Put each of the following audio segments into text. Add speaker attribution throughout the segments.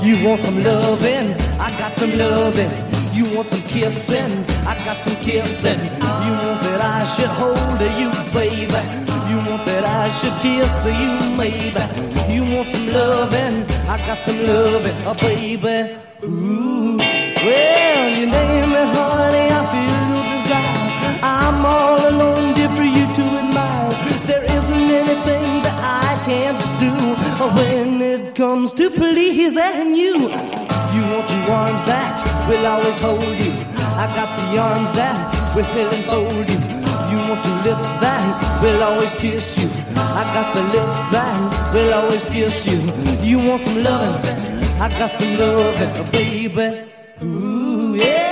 Speaker 1: You want some loving? I got some loving. You want some kissing? I got some kissing. You want that I should hold you, baby? You want that I should kiss you, maybe? You want some loving? I got some loving, baby. Ooh, well, you name it, honey, I feel your desire. I'm all alone, dear, for you to admire. There isn't anything that I can't do when it comes to pleasing you. You want your arms that will always hold you. I got the arms that will enfold you. You want your lips that will always kiss you. I got the lips that will always kiss you. You want some loving? I got some loving, baby. Ooh, yeah.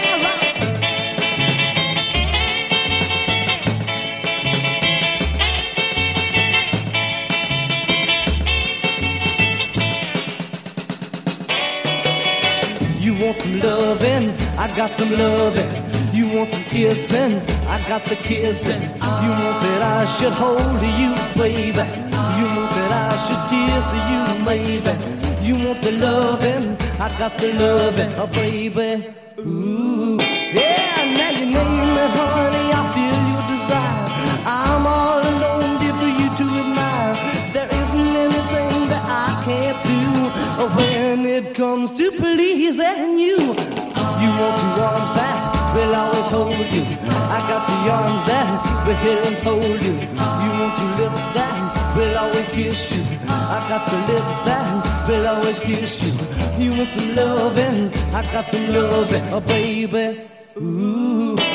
Speaker 1: You want some loving? I got some loving. You want some kissing? I got the kissing. You want that I should hold you, baby? You want that I should kiss you, maybe? You want the loving? I got the loving, baby. Ooh, yeah, now you name it, honey, I feel your desire. I'm all alone, dear, for you to admire. There isn't anything that I can't do when it comes to pleasing you. You want your arms that will always hold you. I got the arms that will enfold you. You want your lips that will always kiss you. I got the lips that will always kiss you. You want some loving? I got some loving, baby. Ooh.